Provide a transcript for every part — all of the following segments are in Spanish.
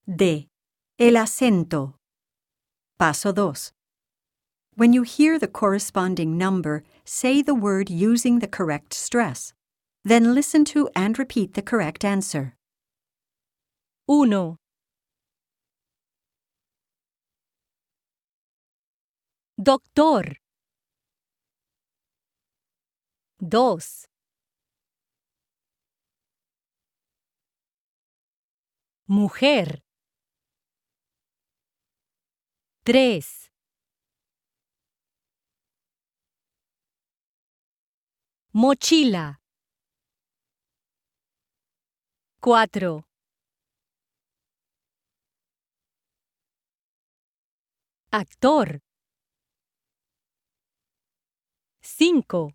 D. El acento. Paso 2. When you hear the corresponding number, say the word using the correct stress. Then listen to and repeat the correct answer. 1, doctor. 2, mujer. 3, mochila. 4, actor. 5,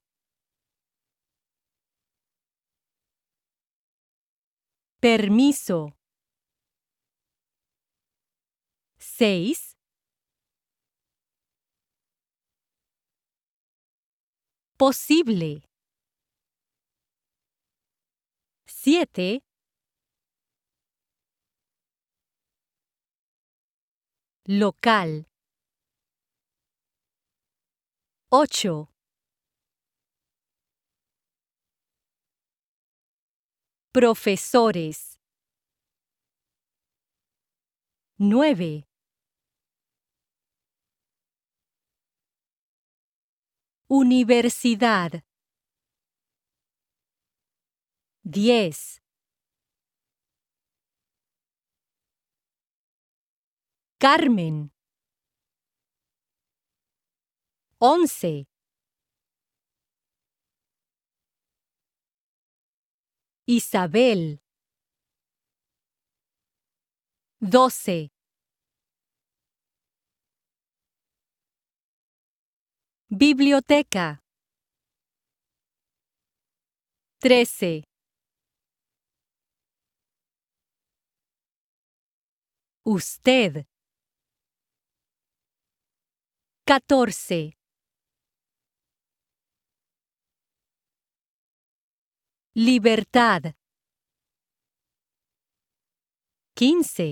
permiso. 6, posible. 7, local. 8, profesores. 9, universidad. 10, Carmen. 11, Isabel. 12, biblioteca. 13, usted. 14, libertad. 15,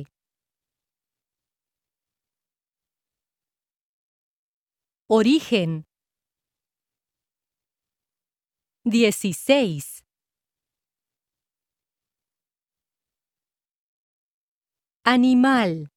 origen. 16, animal.